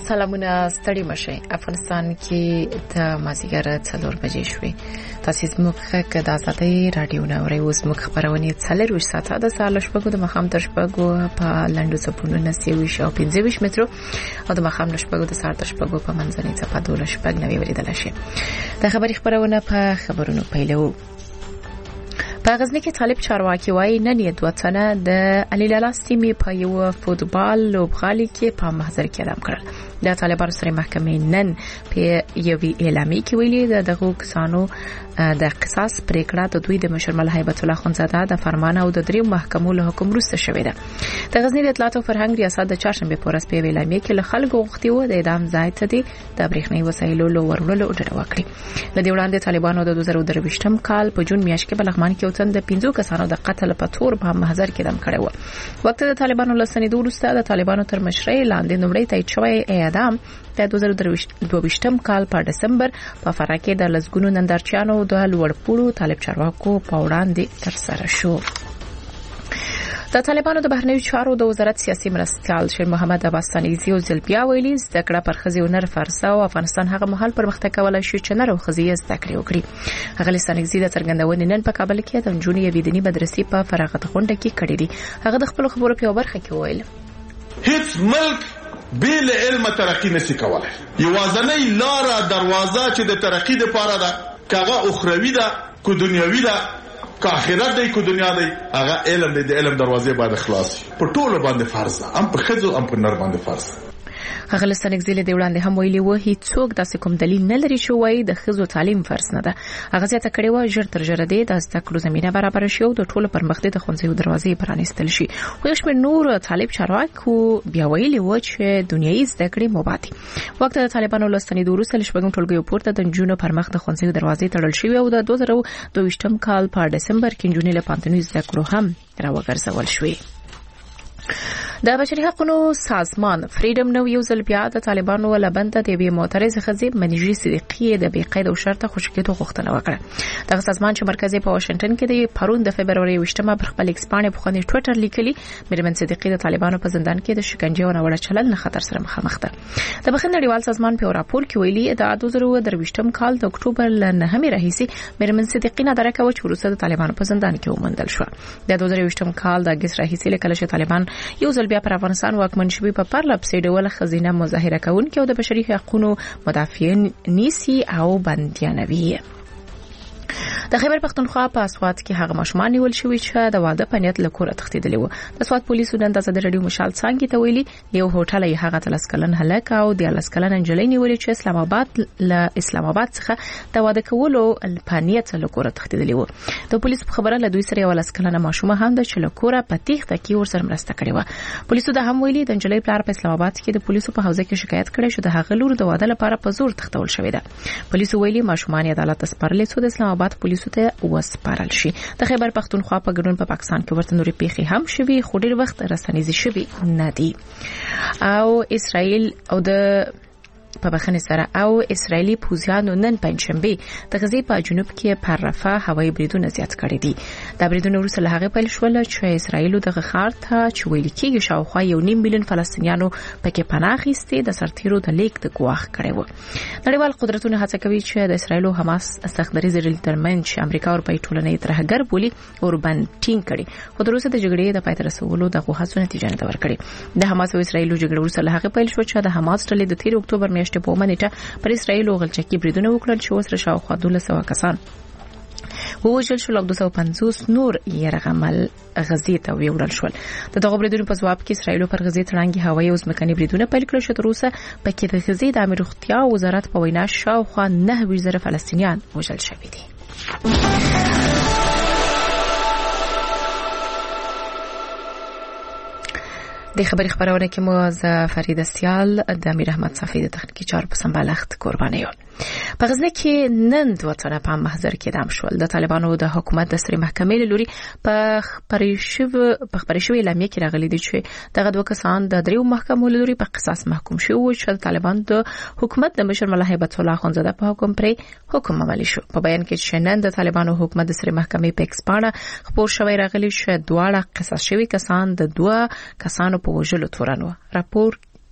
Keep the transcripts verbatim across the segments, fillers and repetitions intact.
سلامونه ستړي مشه افغانستان کې د مازیګر څلور بجې شوې تاسو زموږه د آزادۍ رادیو نوري اوس مخ خبرونه څلور وش ساعته د سال شپږو د مخام تر شپږو په لاندو سپونو نسوي شو پنځه ویشت مترو او د مخام شپږو د ساعت شپږو په منځنۍ څپه دوله شپږ نوي ولیدل شي د خبري خبرونه په خبرونو پیلو. په غزنی کې طالب چارواکي وایي نن یې دوه تنه د علي لالا سیمې په یو فوتبال لوبغالي کې په محضر کې اعدام کړل. د طالبانو سره محکمې نن په یوې اعلامیه کې ویلي د دغو کسانو د قصاص پریکړه د دوی د مشر مل هیبت الله خانزاده د فرمان او د دریو محکمو له حکم وروسته شوې ده. د غزنی د اطلاعات او فرهنګ ریاست د چهارشنبه په ورځ په اعلامیه کې له خلکو غوښتي و د اعدام ځای ته د برېښنايي وسایلو له ورولو ډډه وکړي. د دې وړاندې طالبانو د دوه زره درویشتم کال په جون میاشت کې په لغمان کې وتن د پنځو کسانو د قتل په تور په محضر کې اعدام کړي و. وخت د طالبانو له سندو وروسته د طالبانو تر مشرۍ لاندې نومړی تایید شوی اعدام د دوه زره دوه کال په دسمبر په فراه کې د لزګونو نندارچیانو د لوړپوړو طالب چارواکو په وړاندې تر سره شو. د طالبانو د بهرنیو چارو د وزارت سیاسي مرستیال شیر محمد عباس سانګزي او زلبیا ویلي زده کړه پر خزي او نر فرصه او افغانستان هغه مهال پرمختګ کولای شي چې نر او خزي زده کړې وکړي. هغه سانګزي د څرګندونې نن په کابل کې د جنونی ویدنی مدرسې په فراغت غونډه کې کړې دي. هغه د خپل خبرو په برخه کې ویل هیڅ ملک بیل علم ترقی نشي کولای. یوازنۍ لار دروازه چې د ترقی لپاره ده کاغه اخروی ده کو دنیوي ده که آخرت دی کو دنیا دی هغه علم دی د علم دروازې باندې خلاص په ټولو باندې فرض ده هم په خځو هم په نر باندې فرض. هغه لسنګزیل دی وړاندې هم ویلي و هیڅوک داسې کوم دلیل نه لري چې وایي د خځو تعلیم فرض نه ده. هغه زیاته کړې و ژر تر ژره دی د زده کړو زمينه برابر شي او د ټولو پرمختګ د ښوونځیو دروازې پرانیستل شي. خو یو شمېر نور طالب چارواکو بیا ویلي و چې دنیوي زده کړې مبادي وخت د طالبانو لستنې د روسل شپږم ټولګیو پورته د جنونو پرمخ د ښوونځیو دروازې تړل شوی او د دوه زره دوه کال په دسمبر کې جنونو له پانتونی زده کړو هم راوګرځول شوی. د بشري حقوقو سازمان فریډم نو یو ځل بیا د طالبانو ولبند د وی معترض خزي منیجي صدیقي د بې قید او شرط خوشکېدو غوښتنه وکړه. د سازمان چې مرکزي په واشنگټن کې د پرون د فبرवरी وشتمه پر خپل ایکسپانه په خوني ټوئیټر لیکلي مرمن صدیقي د طالبانو په زندان کې د شکنجه او نوړه چلل نه خطر سره مخامخ ده. د بخښنې نړیوال سازمان په راپور کې ویلي د دوه زره درویشتم کال د اکتوبر ل نهمې راهیسي مرمن صدیقي نه درکه و چې وروسته د طالبانو په زندان کې ومندل شو. د دوه زره وشتم کال د اگست راهیسي کله چې طالبان یو ځل بیا پر افغانستان واکمن شوی په پرله پسې ډول خزینه مظاهره کوونکي او د بشري حقوقو مدافعین نیسی او بندیانوي. د خیبر پختونخوا په اسوات کې هغه ماشومان نیول شوی چې د واده په نیت له کوره تښتیدلی و. د اسوات پولیسو نن د رادیو مشال څنګه ته ویلي یو هوټل یې هغه تلسکلن هلاک او د لسکلن انجلۍ نیولې چې اسلام آباد له اسلام آباد څخه د واده کولو په نیت له کوره تښتیدلی و. د پولیسو په خبره له دوی سره یو لسکلن ماشومه هم د چې له کوره په تیښته کې ورسره مرسته کړې و. پولیسو د هم ویلي د انجلۍ پلار په اسلام آباد کې د پولیسو په حوزه کې شکایت کړی چې د هغه لور د واده لپاره په زور تښتول شوی ده. پولیسو ویلي ماشومان عدالت سپارل شو د اسلام آباد پولیسو ته وسپارل شي. د خیبر پختونخوا په ګډون په پاکستان کې ورته نوري پیخي هم شوي خو ډیر وخت رسنیزي شوي نه دي. او اسرائیل او د په بخنه سره او اسرایلی پوزیانو نن پنځشنبه د غزې په جنوب کې پر رفح هوایي بریدونه زیات کړي دي. د بریدونو وروسته له هغه پیل شول چې اسرایل د غخار ته چې ویل کېږي شاوخوا یو نیم میلیون فلسطینیانو پکې پناه اخیستي د سرتیرو د لیک د ګواښ کړي وو. نړیوال قدرتونه هڅه کوي چې د اسرایل او حماس سختدریز ترمنځ چې امریکا او اروپای ټولنې ترهګر بولي اوربن ټینګ کړي خو دروسه د جګړې د پای ته رسولو د غوښتنې نتیجه نه ورکړي. د حماس او اسرایل جګړه وروسته له هغه پیل شو چې د حماس ډلې د تیر اکتوبر میاشتې په منېټه پر اسرائیل او غلچکی بریدونه وکړل چې وسره شاوخوا دوه سوه کسان ووژل شول او دوه سوه پنځوس نور یې رغمل غزې ته ویوړل شول. د دغه بریدونو په ځواب کې اسرائیل پر غزې تړانګي هوایي او ځمکني بریدونه پیل کړل چې تر اوسه پکې د غزې د امیر روغتیا وزارت په وینا شاوخوا نهه ویشت زره فلسطینیان وژل شوي دي. د خبري خبرونه کې مو ز فرید استیال د امیر احمد صفی د تخنیکی چارو په سمبالښت قرباني یو. په غزنی کې نن دوه تنه په محضر کې اعدام شول. د طالبانو د حکومت د سری محکمې لوري په خبرشو په خبرشو اعلامیه کې راغلي دي چې دغه دوه کسان د دریو محکمو لوري په قصاص محکوم شو چې طالبان د حکومت د مشر ملا هیبت الله خانزاده په حکم پرې حکم عملی شو. په بیان کې چې نن د طالبانو حکومت د سری محکمې په ایکسپانه خبر شوی راغلي چې دواړه قصاص شوی کسان د دوه کسانو په وژلو تورن و. راپور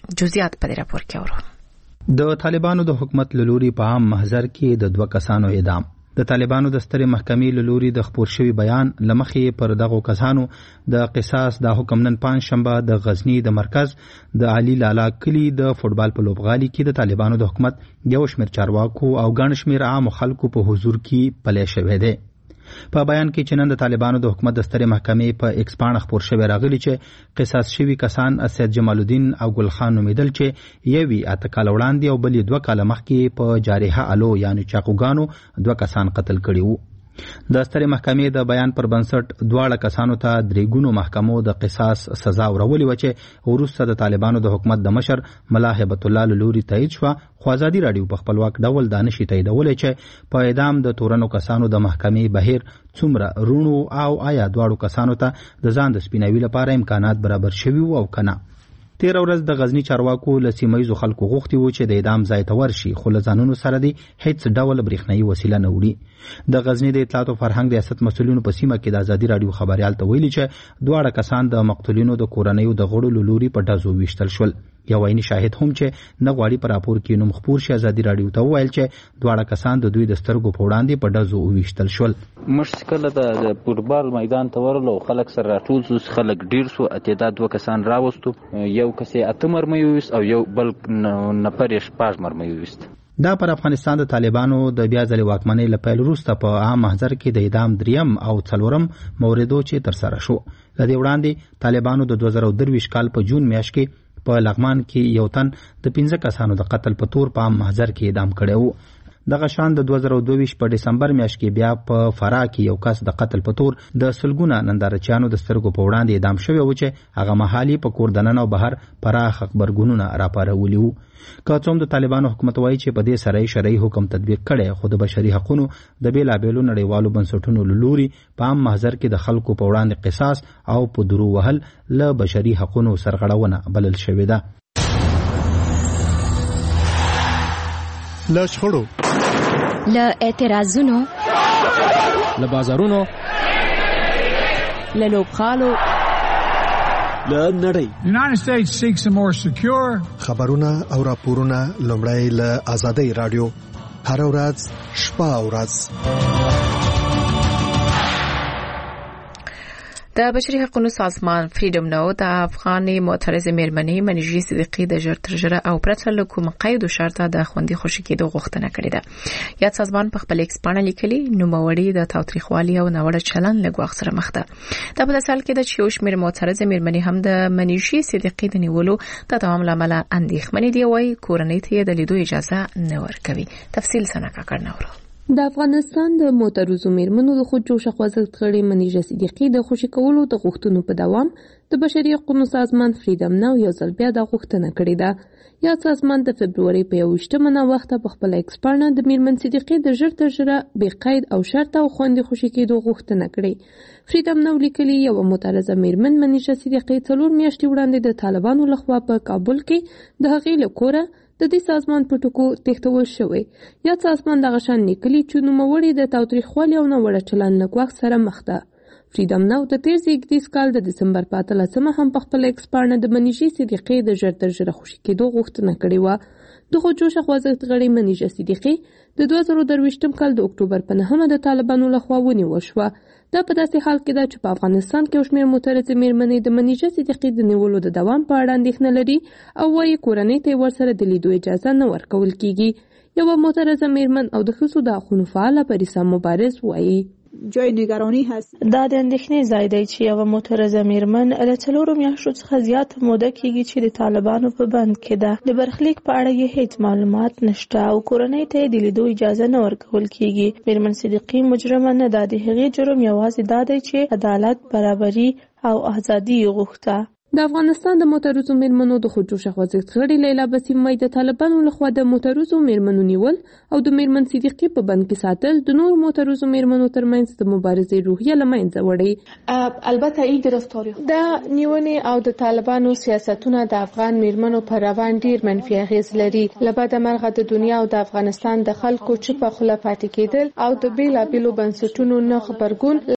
جزئیات په دې راپور کې اورو. د طالبانو د حکومت لوري په عام محضر کې د دوه کسانو اعدام. د طالبانو د سترې محکمې لوري د خپور شوی بیان لمخې پر دغه کسانو د قصاص د حکم نن پنځ شنبه د غزنی د مرکز د علي لالا کلی د فوټبال په لوبغالي کې د طالبانو د حکومت یو شمېر چارواکو او ګڼ شمېر عام خلکو په حضور کې پلې شوی دی. په بیان کې چې نن د طالبانو د حکومت د سترې محکمې په ایکس پاڼه خپور شوی راغلی چې قصاص شوي کسان اسد جمال الدین او ګل خان نومیدل چې یوی اته کال وړاندې او بل دوه کال مخکې په جارحه الو یعنی چاقوګانو دوه کسان قتل کړي وو. د سترې محکمې د بیان پر بنسټ دواړه کسانو ته درېګونو محکمو د قصاص سزا ورولې و چې وروسته د طالبانو د حکومت د مشر ملا هیبت الله لوري تایید شو. خو ازادي رادیو په خپلواک ډول دا نشي تاییدولی چې په اعدام د تورنو کسانو د محکمې بهیر څومره رونو او آیا دواړو کسانو ته د ځان د سپیناوي لپاره امکانات برابر شوي او کنه. تیر ورځ د غزنی چارواکو له سیمایزو خلکو غوښتي وو چې د اعدام ځای ته ورشي خو له ځانونو سره دی هیڅ ډول برېښنایي وسیله نه وړي. د غزنی د اطلاعات او فرهنګ ریاست مسؤلینو په سیمه کې د ازادي رادیو خبريال ته ویلي چې دواړه کسان د مقتولینو د کورنیو د غړو لوري په ډزو ویشتل شول. یو عیني شاهد هم چې نه غواړي په راپور کې نوم خپور شي ازادي رادیو ته وویل چې دواړه کسان د دوی د سترګو په وړاندې په ډزو ویشتل شول. موږ کله د فوټبال میدان ته ورلو خلک سره راټول شو، خلک ډیر شو، اتعداد دوه کسان راوستو، یو کس اته مرمۍ ویست او یو بل نفر یې شپږ مرمۍ ویست. دا پر افغانستان د طالبانو د بیا ځلې واکمنۍ له پیل وروسته په عام محضر کې د اعدام دریم او څلورم موردو چې ترسره شو. له دې وړاندې طالبانو د دوه زره درویشت کال په جون میاشت کې په لغمان کې یو تن د پنځه کسانو د قتل په تور په عام محضر کې اعدام کړی وو. دغه شان د دوه زره دوه په دسمبر میاشت کې بیا په فراه کې یو کس د قتل په تور د سلګونه نندارچیانو د سترګو په وړاندې اعدام شوی و چې هغه مهالي په کور دننه او بهر پراخ خبرګونونه راپارولي وو. که څوم د طالبانو حکومت وایي چې په دې سره شرعي حکم تطبیق کړي خو د بشري حقوقو د بیلابېلو نړیوالو بنسټونو له لوري په عام محضر کې د خلکو په وړاندې قصاص او په درو وهل له بشري حقوقو سرغړونه بلل شوې ده. له شخړو، له اعتراضونو، له بازارونو، له لوبغالو، له نړۍ. United States seeks a more secure. خبرونه او راپورونه لومړی له آزادۍ رادیو هر ورځ شپه او ورځ. د بشري حقوقو سازمان فریډم ناو د افغاني معترض میرمنې منیژي صدیقي د ژر تر ژره او پرته له کوم قید او شرطه د خوندي خوشي کېدو غوښتنه کړې ده. یاد سازمان په خپل ایکس پاڼه لیکلي نوموړي د تاوتریخوالي او ناوړه چلن له ګواښ سره مخ ده. دا په داسې حال کې ده چې یو شمېر معترض میرمنې هم د منیژي صدیقي د نیولو د دوام لامل اندېښمنې دي وایي کورنۍ ته د لیدو اجازه نه ورکوي. تفصیل سنکا کړناورو. د افغانستان د معترضو میرمنو د خودجوشه خوځښت غړي منیژه صدیقي د خوشي کولو د غوښتنو په دوام د بشري حقوقو سازمان فریډم ناو یو ځل بیا د غوښتنه کړې ده. یا سازمان د فبروري په یوویشتمه وخت په خپل ایکس پاڼه د میرمن صدیقي د ژر تر ژره بې قید او شرط او خوندي خوشي کېدو غوښتنه کړې. فریډم ناو لیکلي یو معترضه میرمن منیژه صدیقي څلور میاشتې وړاندې د طالبانو لخوا په کابل کې د هغې له کوره د دې سازمان په ټکو تښتول شوی. یا سازمان دغه شان لیکلي چې نوموړي د تاوتریخوالي او ناوړه چلن له ګواښ سره مخ ده. فریډم ناو د تیر زیږدیز کال د دسمبر په اتلسمه هم په خپل ایکس پاڼه د منیژي صدیقي د ژر تر ژره خوشي کېدو غوښتنه کړې وه. د خودجوشه خوځښت غړي منیژه صدیقي د دوه زره درویشتم کال د اکتوبر په نهمه د طالبانو لخوا ونیول شوه. دا په داسې حال کې ده چې په افغانستان کې یو شمېر معترضې میرمنې د منیژه صدیقي د نیولو د دوام په اړه اندېښنه لري او وايي کورنۍ ته ورسره د لیدو اجازه نه ورکول کیږي. یوه معترضه میرمن او د ښځو د حقوقو فعاله پریسا مبارز وايي جای نگرانی هست. دا د اندېښنې ځای دی چې یوه معترضه میرمن له څلورو میاشتو څخه زیاته موده کېږي چې د طالبانو په بند کې ده. د برخلیک په اړه یې هیڅ معلومات نشته او کورنۍ ته د لیدو اجازه نه ورکول کېږي. میرمن صدیقي مجرمه نه ده. د هغې جرم یوازې دا دی چې عدالت، برابري او ازادي یې غوښته. د افغانستان د معترضو میرمنو د خودجوشه خوځښت غړي لیلا بسیم وايي د طالبانو لخوا د معترضو میرمنو نیول او د میرمن صدیقي په بند کې ساتل د نورو معترضو میرمنو ترمنځ د مبارزې روحیه له منځه وړي. البته این گرفتاری دا نیونې او د طالبانو سیاستونه د افغان میرمنو پر روان ډیر منفي اغیز لري. له بده مرغه د دنیا او د افغانستان د خلکو چوپه خوله پاتې کېدل او د بیلابېلو بنسټونو نه خبرګون